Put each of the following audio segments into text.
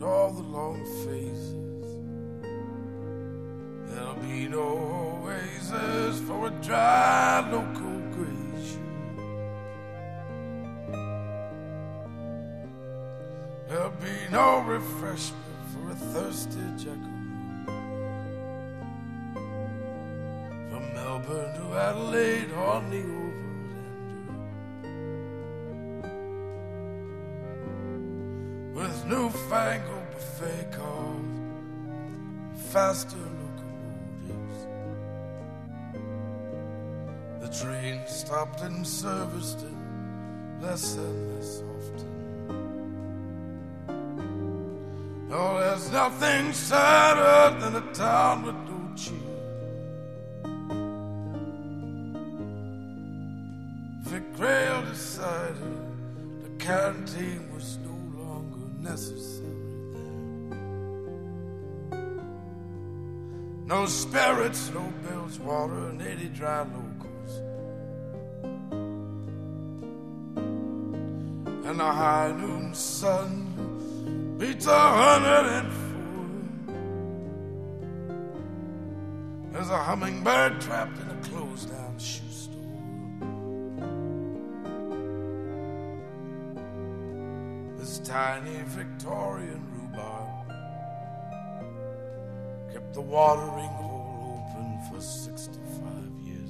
all the long phases. There'll be no oasis for a dry local graze. There'll be no refreshment for a thirsty jackal. From Melbourne to Adelaide on the overlander, with newfangled buffet cars, faster locomotives. The train stopped and serviced it less and less often. Oh, there's nothing sadder than a town with no cheer. Vic Rail decided the canteen was no longer necessary there. No spirits, no bilge water, and 80 dry locals. And the high noon sun beats 104. There's a hummingbird trapped in a closed-down shoe store. This tiny Victorian rhubarb kept the watering hole open for 65 years.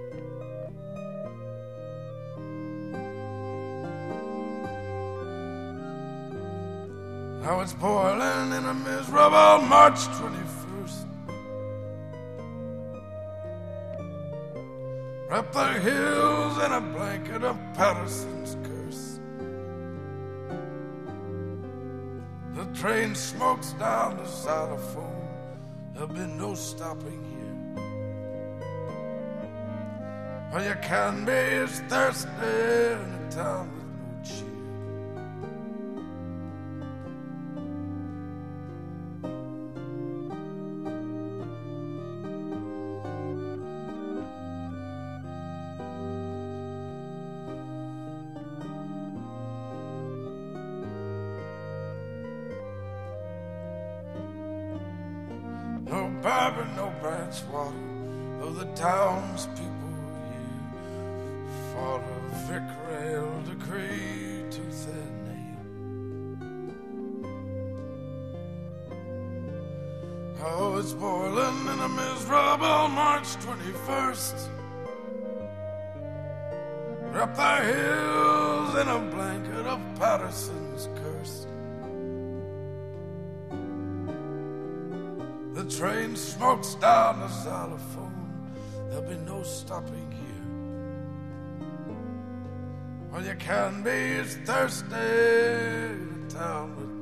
Now it's boiling in a miserable March 21st. Wrap the hills in a blanket of Patterson's curse. The train smokes down the xylophone. There'll be no stopping here. All you can be is thirsty in a town with no cheer. No bourbon, no branch water, though the townspeople here fought a Vic Rail decree tooth and nail. Oh, it's boiling in a miserable March 21st. Wrap the hills in a blanket of Patterson's curse. The train smokes down the xylophone. There'll be no stopping here. All you can be is thirsty in a town with